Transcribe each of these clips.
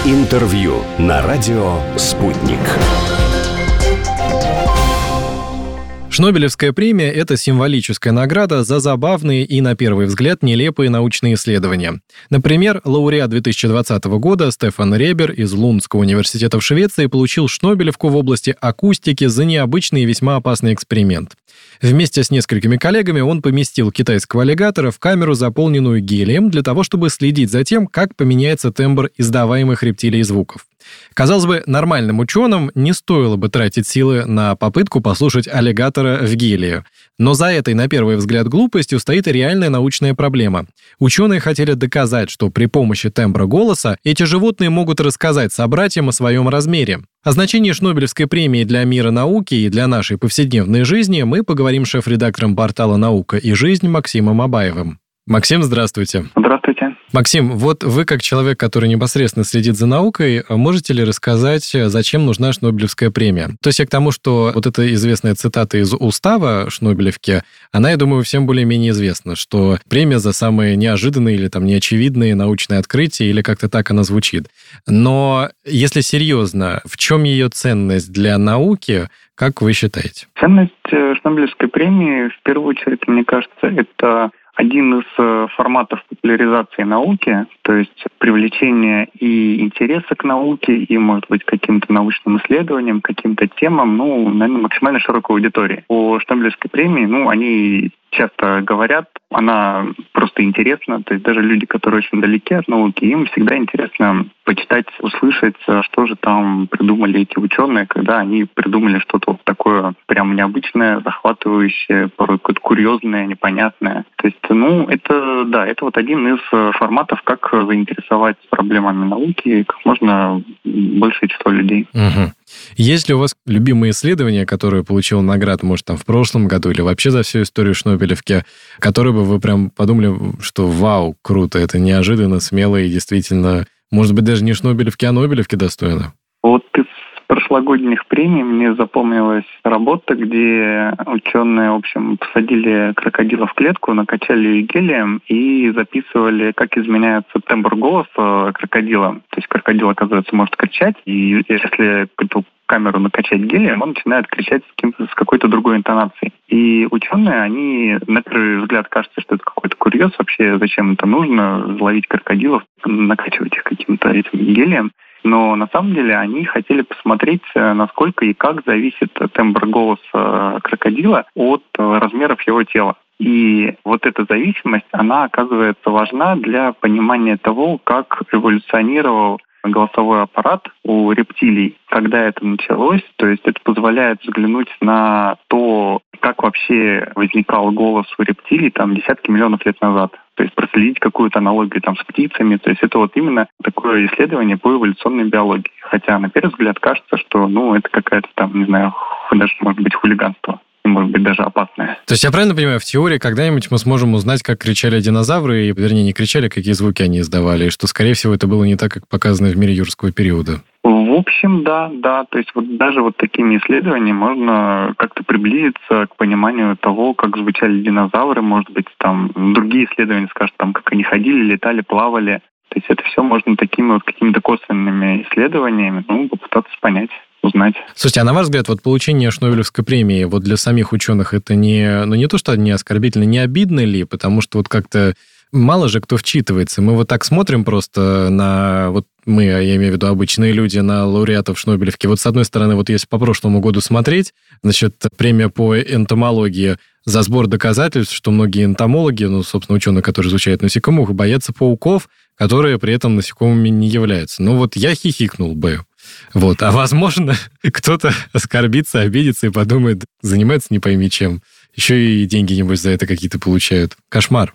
Интервью на радио «Спутник». Шнобелевская премия – это символическая награда за забавные и, на первый взгляд, нелепые научные исследования. Например, лауреат 2020 года Стефан Ребер из Лундского университета в Швеции получил Шнобелевку в области акустики за необычный и весьма опасный эксперимент. Вместе с несколькими коллегами он поместил китайского аллигатора в камеру, заполненную гелием, для того, чтобы следить за тем, как поменяется тембр издаваемых рептилий звуков. Казалось бы, нормальным ученым не стоило бы тратить силы на попытку послушать аллигатора в гелии. Но за этой, на первый взгляд, глупостью стоит реальная научная проблема. Ученые хотели доказать, что при помощи тембра голоса эти животные могут рассказать собратьям о своем размере. О значении Шнобелевской премии для мира науки и для нашей повседневной жизни мы поговорим с шеф-редактором портала «Наука и жизнь» Максимом Абаевым. Максим, здравствуйте. Здравствуйте. Максим, вот вы, как человек, который непосредственно следит за наукой, можете ли рассказать, зачем нужна Шнобелевская премия? То есть я к тому, что вот эта известная цитата из устава Шнобелевки, она, я думаю, всем более-менее известна, что премия за самые неожиданные или там неочевидные научные открытия, или как-то так она звучит. Но если серьезно, в чем ее ценность для науки, как вы считаете? Ценность Шнобелевской премии, в первую очередь, мне кажется, это один из форматов популяризации науки, то есть привлечение и интереса к науке, и, может быть, каким-то научным исследованиям, каким-то темам, наверное, максимально широкой аудитории. О Шнобелевской премии, они часто говорят, она просто интересна, то есть даже люди, которые очень далеки от науки, им всегда интересно почитать, услышать, что же там придумали эти ученые, когда они придумали что-то вот такое прям необычное, захватывающее, порой какое-то курьезное, непонятное. То есть, это вот один из форматов, как заинтересовать проблемами науки как можно большее число людей. Угу. Есть ли у вас любимые исследования, которые получил награду, может, там в прошлом году или вообще за всю историю Шнобелевки, которые бы вы прям подумали, что вау, круто, это неожиданно, смело и действительно, может быть, даже не Шнобелевки, а Нобелевки достойно? Вот из прошлогодних премий мне запомнилась работа, где ученые, в общем, посадили крокодила в клетку, накачали ее гелием и записывали, как изменяется тембр голоса крокодила. То есть крокодил, оказывается, может кричать, и если эту камеру накачать гелием, он начинает кричать с какой-то другой интонацией. И ученые, они, на первый взгляд, кажется, что это какой-то курьез, вообще зачем это нужно, ловить крокодилов, накачивать их каким-то этим гелием. Но на самом деле они хотели посмотреть, насколько и как зависит тембр голоса крокодила от размеров его тела. И вот эта зависимость, она оказывается важна для понимания того, как эволюционировал голосовой аппарат у рептилий, когда это началось. То есть это позволяет взглянуть на то, как вообще возникал голос у рептилий десятки миллионов лет назад. То есть проследить какую-то аналогию с птицами. То есть это вот именно такое исследование по эволюционной биологии. Хотя на первый взгляд кажется, что это какая-то даже может быть хулиганство. Может быть, даже опасное. То есть я правильно понимаю, в теории когда-нибудь мы сможем узнать, как кричали динозавры, вернее, не кричали, какие звуки они издавали, и что, скорее всего, это было не так, как показано в мире юрского периода? В общем, да. То есть даже такими исследованиями можно как-то приблизиться к пониманию того, как звучали динозавры, может быть, другие исследования скажут, как они ходили, летали, плавали. То есть это все можно такими какими-то косвенными исследованиями попытаться понять. Узнать. Слушайте, а на ваш взгляд, получение Шнобелевской премии для самих ученых это не то, что не оскорбительно, не обидно ли? Потому что как-то мало же кто вчитывается. Мы так смотрим просто на... я имею в виду обычные люди, на лауреатов Шнобелевки. С одной стороны, если по прошлому году смотреть, премия по энтомологии за сбор доказательств, что многие энтомологи, собственно, ученые, которые изучают насекомых, боятся пауков, которые при этом насекомыми не являются. Я хихикнул бы. А возможно, кто-то оскорбится, обидится и подумает, занимается не пойми чем. Еще и деньги, небось, за это какие-то получают. Кошмар.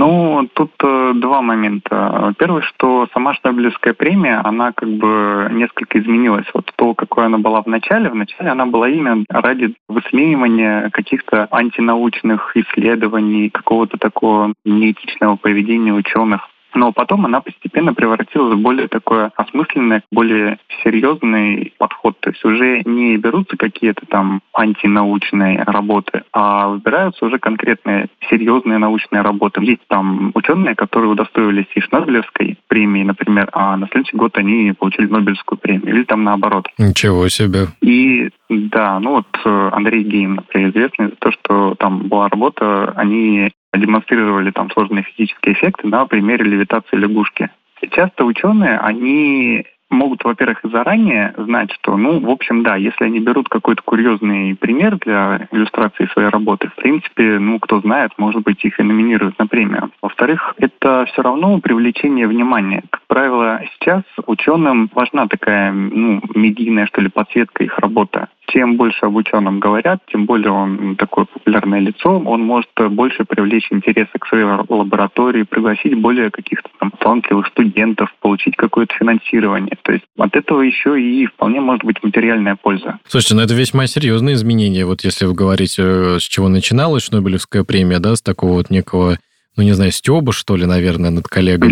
Тут два момента. Во-первых, что сама Шнобелевская премия, она несколько изменилась. То, какой она была в начале она была именно ради высмеивания каких-то антинаучных исследований, какого-то такого неэтичного поведения ученых. Но потом она постепенно превратилась в более такое осмысленное, более серьезный подход. То есть уже не берутся какие-то там антинаучные работы, а выбираются уже конкретные серьезные научные работы. Есть там ученые, которые удостоились и Шнобелевской премии, например, а на следующий год они получили Нобелевскую премию. Или там наоборот. Ничего себе. И да, Андрей Гейм, например, известный за то, что там была работа, они демонстрировали там сложные физические эффекты на примере левитации лягушки. И часто ученые, они могут, во-первых, заранее знать, что, если они берут какой-то курьезный пример для иллюстрации своей работы, в принципе, кто знает, может быть, их и номинируют на премию. Во-вторых, это все равно привлечение внимания. Как правило, сейчас ученым важна такая, медийная, подсветка их работы. Чем больше об ученом говорят, тем более он такое популярное лицо, он может больше привлечь интереса к своей лаборатории, пригласить более каких-то там талантливых студентов, получить какое-то финансирование. То есть от этого еще и вполне может быть материальная польза. Слушайте, это весьма серьезные изменения. Вот если вы говорите, с чего начиналась Нобелевская премия, да, с такого некого, стёба, что ли, наверное, над коллегами.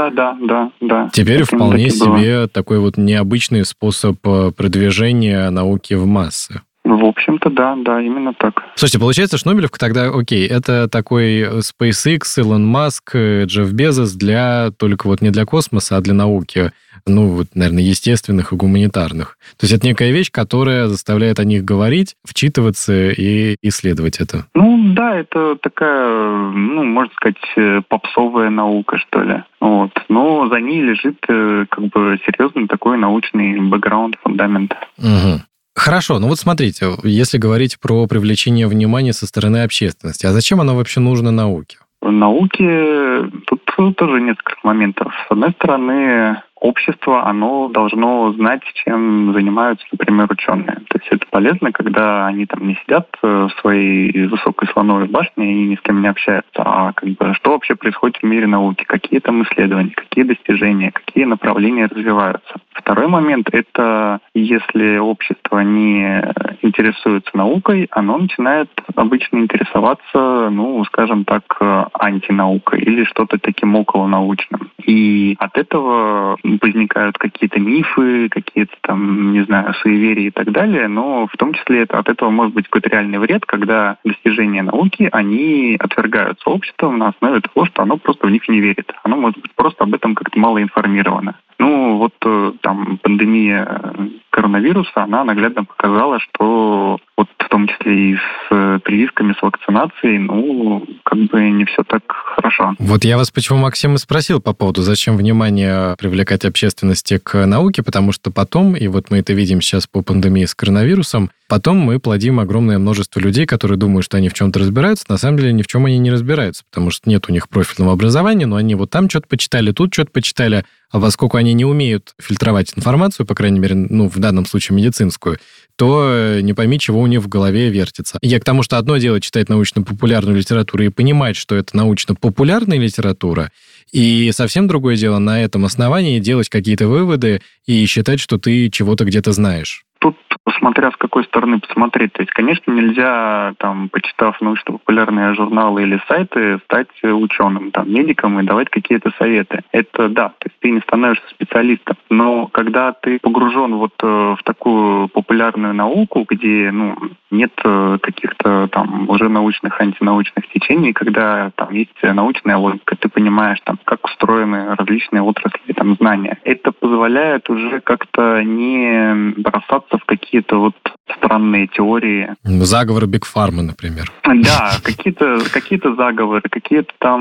Да. Теперь вполне себе такой необычный способ продвижения науки в массы. В общем-то, да, именно так. Слушайте, получается, Шнобелевка тогда, это такой SpaceX, Илон Маск, Джефф Безос только не для космоса, а для науки, наверное, естественных и гуманитарных. То есть это некая вещь, которая заставляет о них говорить, вчитываться и исследовать это. Да, это такая, можно сказать, попсовая наука, что ли. Но за ней лежит серьезный такой научный бэкграунд, фундамент. Угу. Хорошо, смотрите, если говорить про привлечение внимания со стороны общественности, а зачем оно вообще нужно науке? В науке тут тоже несколько моментов. С одной стороны, общество, оно должно знать, чем занимаются, например, ученые. То есть это полезно, когда они там не сидят в своей высокой слоновой башне и ни с кем не общаются, а что вообще происходит в мире науки, какие там исследования, какие достижения, какие направления развиваются. Второй момент – это если общество не интересуется наукой, оно начинает обычно интересоваться, скажем так, антинаукой или что-то таким околонаучным. И от этого возникают какие-то мифы, какие-то там, суеверия и так далее, но в том числе от этого может быть какой-то реальный вред, когда достижения науки, они отвергаются обществом на основе того, что оно просто в них не верит. Оно может быть просто об этом как-то мало информировано. Пандемия коронавируса, она наглядно показала, что в том числе и с прививками, с вакцинацией, не все так хорошо. Я вас почему, Максим, и спросил по поводу, зачем внимание привлекать общественности к науке, потому что потом, и мы это видим сейчас по пандемии с коронавирусом, потом мы плодим огромное множество людей, которые думают, что они в чем-то разбираются, на самом деле ни в чем они не разбираются, потому что нет у них профильного образования, но они там что-то почитали, тут что-то почитали, а поскольку они не умеют фильтровать информацию, по крайней мере, в данном случае медицинскую, то не пойми, чего у них в голове вертится. Я к тому, что одно дело читать научно-популярную литературу и понимать, что это научно-популярная литература, и совсем другое дело на этом основании делать какие-то выводы и считать, что ты чего-то где-то знаешь. Тут смотря с какой стороны посмотреть. То есть, конечно, нельзя, почитав научно-популярные журналы или сайты, стать ученым, медиком и давать какие-то советы. Это да, то есть ты не становишься специалистом. Но когда ты погружен в такую популярную науку, где нет каких-то уже научных, антинаучных течений, когда есть научная логика, ты понимаешь, как устроены различные отрасли, знания. Это позволяет уже как-то не бросаться в какие-то странные теории. Заговоры Биг Фармы, например. Да, какие-то заговоры, какие-то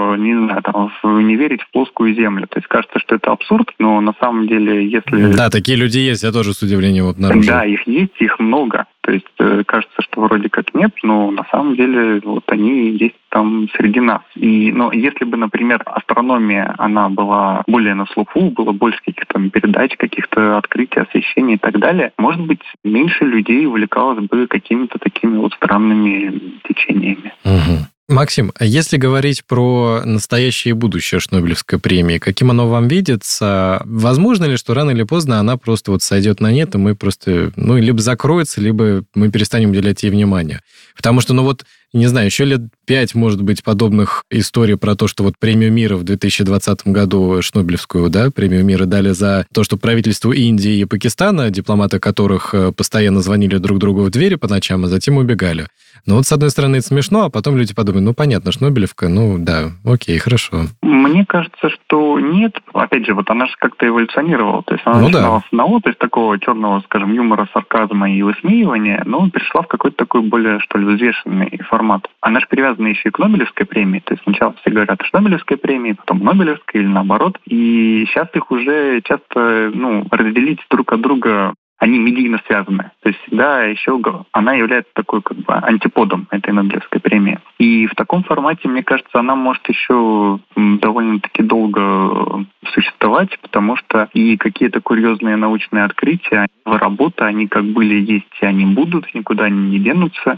не верить в плоскую землю. То есть кажется, что это абсурд, но на самом деле, если... Да, такие люди есть, я тоже с удивлением обнаружил. Да, их есть, их много. То есть кажется, что вроде как нет, но на самом деле они есть там среди нас. Но если бы, например, астрономия, она была более на слуху, было больше каких-то передач, каких-то открытий, освещений и так далее, может быть, меньше людей увлекалось бы какими-то такими странными течениями. Угу. Максим, а если говорить про настоящее и будущее Шнобелевской премии, каким оно вам видится? Возможно ли, что рано или поздно она просто сойдет на нет, и мы просто, либо закроется, либо мы перестанем уделять ей внимание? Потому что, не знаю, еще лет 5, может быть, подобных историй про то, что вот премию мира в 2020 году, Шнобелевскую, да, премию мира дали за то, что правительству Индии и Пакистана, дипломаты которых постоянно звонили друг другу в двери по ночам, а затем убегали. Ну вот, с одной стороны, это смешно, а потом люди подумают, ну, понятно, Шнобелевка, ну, да, окей, хорошо. Мне кажется, что нет. Опять же, вот она же как-то эволюционировала. То есть она начинала с одного, то есть такого черного, скажем, юмора, сарказма и высмеивания, но перешла в какой-то такой более, что ли, взвешенный формат. Она же привязана еще и к Нобелевской премии. То есть сначала все говорят о Шнобелевской премии, потом Нобелевской или наоборот. И сейчас их уже часто, разделить друг от друга, они медийно связаны. То есть всегда еще она является такой как бы антиподом этой Нобелевской премии. И в таком формате, мне кажется, она может еще довольно-таки долго существовать, потому что и какие-то курьезные научные открытия, работы, они как были, есть, и они будут, никуда они не денутся.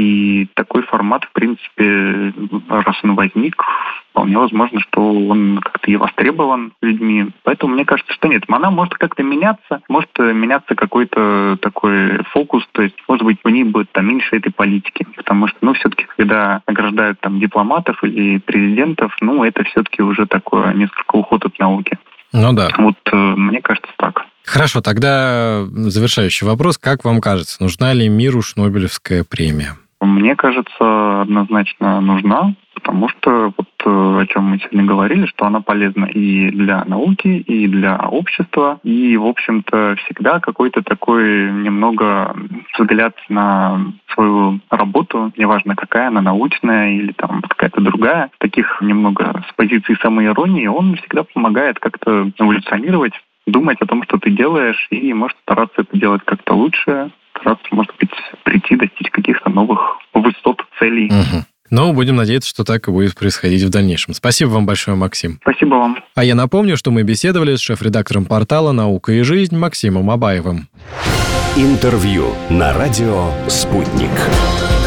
И такой формат, в принципе, раз он возник, вполне возможно, что он как-то и востребован людьми. Поэтому мне кажется, что нет. Она может как-то меняться, может меняться какой-то такой фокус, то есть, может быть, у ней будет там меньше этой политики. Потому что, все-таки, когда награждают там дипломатов или президентов, это все-таки уже такое несколько уход от науки. Ну да. Вот мне кажется так. Хорошо, тогда завершающий вопрос. Как вам кажется, нужна ли миру Шнобелевская премия? Мне кажется, однозначно нужна, потому что вот о чем мы сегодня говорили, что она полезна и для науки, и для общества, и, в общем-то, всегда какой-то такой немного взгляд на свою работу, неважно какая она, научная или там какая-то другая, таких немного с позиции самоиронии, он всегда помогает как-то эволюционировать, думать о том, что ты делаешь, и, может, стараться это делать как-то лучше, стараться, может быть, прийти, достичь каких-то новых высот, целей. Угу. Но будем надеяться, что так и будет происходить в дальнейшем. Спасибо вам большое, Максим. Спасибо вам. А я напомню, что мы беседовали с шеф-редактором портала «Наука и жизнь» Максимом Абаевым. Интервью на радио «Спутник».